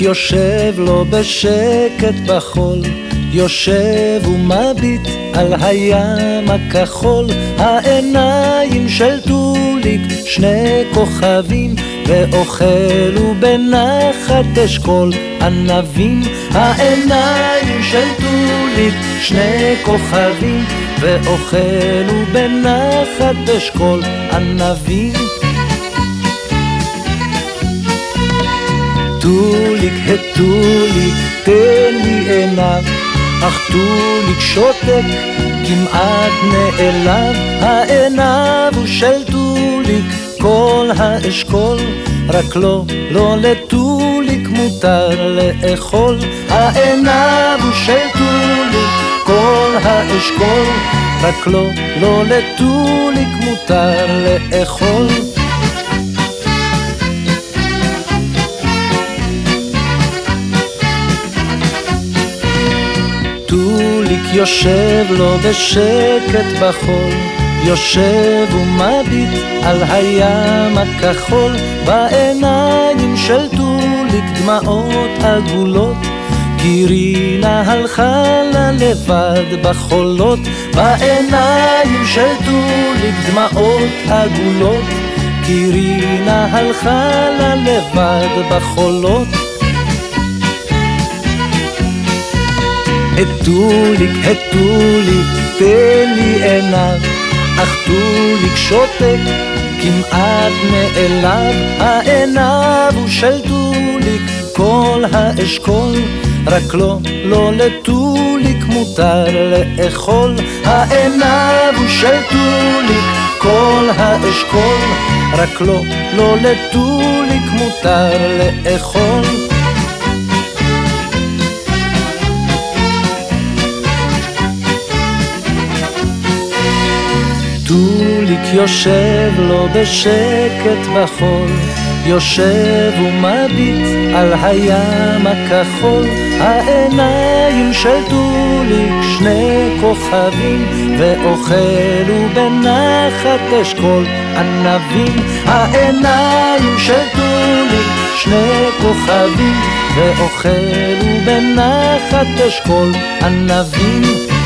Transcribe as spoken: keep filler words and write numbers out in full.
יושב לו בשקט בחול, יושב ומביט על הים הכחול. העיניים של טוליק שני כוכבים, ואוכלו בנחת אשכול ענבים. העיניים של טוליק שני כוכבים, ואוכלו בנחת אשכול ענבים. טוליק הטוליק תן לי עיניו, אך טוליק שותק כמעט נעלב. העיניו הוא של טוליק כל האשכול, רק לא, לא לטוליק מותר לאכול. העיניו הוא של טוליק כל האשכול, רק לא, לא לטוליק מותר לאכול. טוליק יושב לו בשקט בחול, יושב ומביט על הים הכחול. בעיניים של טוליק דמעות עגולות, כי רינה הלכה לה לבד בחולות. בעיניים של טוליק דמעות עגולות, כי רינה הלכה לה לבד בחולות. את טוליק, את טוליק תן לי עיניו, אך טוליק שותק כמעט נעלב. העיניו הוא של טוליק כל האשכול, רק לא, לא לטוליק מותר לאכול. העיניו הוא של טוליק כל האשכול, רק לא, לא לטוליק מותר לאכול. טוליק יושב לו בשקט בחול, יושב ומביט על הים הכחול. העיניים של טוליק שני כוכבים, ואוכלו בנחת אשכול ענבים. העיניים של טוליק שני כוכבים, ואוכלו בנחת אשכול ענבים.